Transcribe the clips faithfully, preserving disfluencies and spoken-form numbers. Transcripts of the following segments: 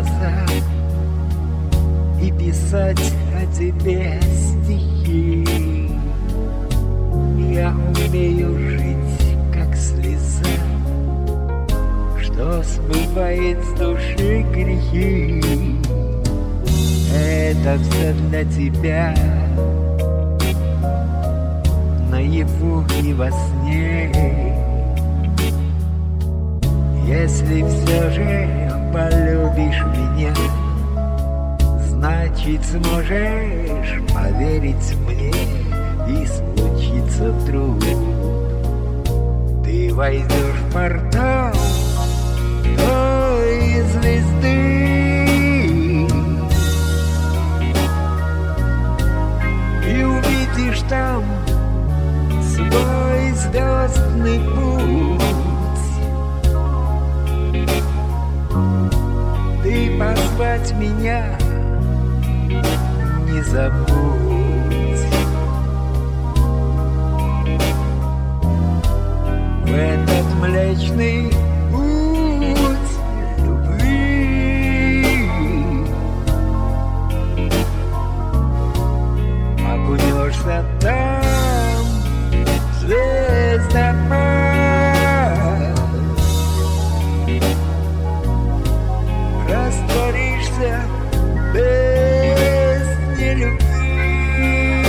глаза и писать о тебе стихи. Я умею жить, как слеза, что смывает с души грехи. Это все для тебя, наяву и во сне. Если все же полюбишь меня, значит сможешь поверить мне, и случится вдруг ты войдешь в портал той звезды и увидишь там свой звездный путь. Ты позвать меня не забудь. В этот млечный путь любви окунешься там, звездопад, растворишься в бездне любви.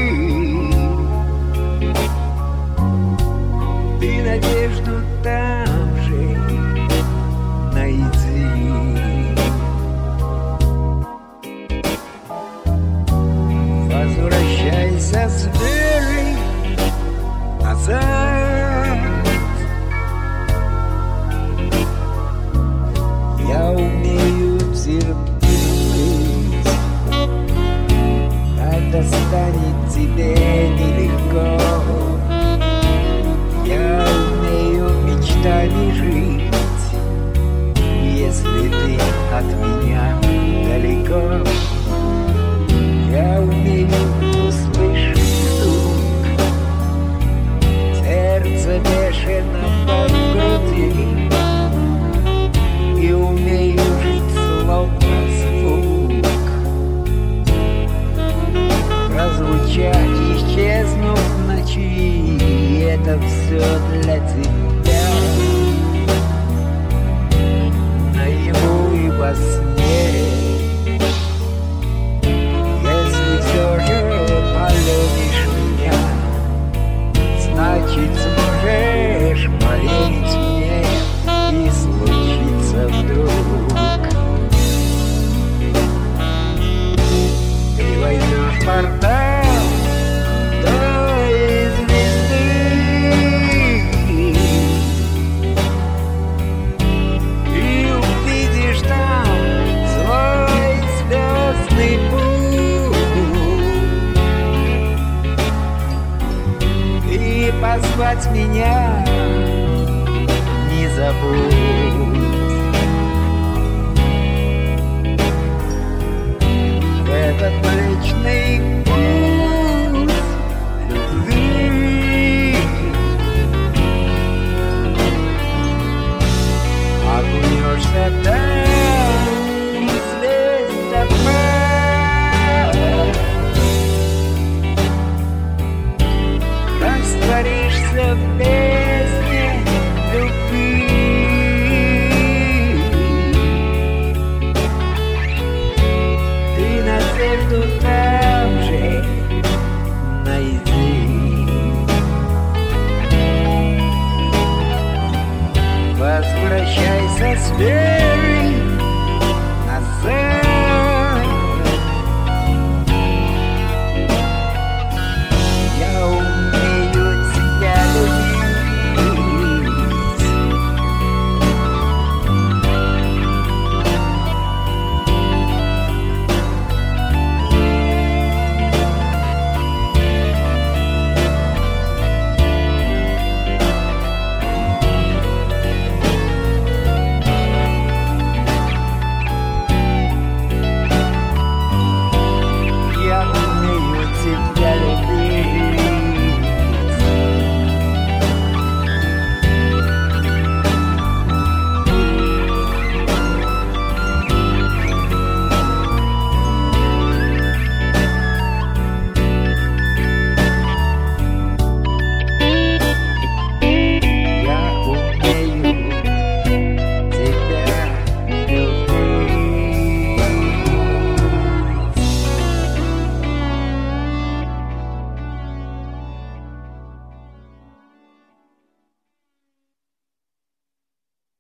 Ты надежду там же найди. Возвращайся с верой назад. Я умею терпеть, когда станет тебе нелегко. Я умею мечтами жить, если ты от меня далеко. Я умею услышать стук сердца бешеного в груди, и умею жить словно звук, прозвучать, исчезнув в ночи. Это все для тебя, наяву и во сне. Если все же полюбишь меня, значит сможешь поверить мне, и случится вдруг ты войдешь в портал той звезды и увидишь там свой звездный путь. И позвать меня не забудь. В этот млечный путь любви окунешься там, звездопад, растворишься в бездне любви. Ты надежду там же найди. Возвращайся с верой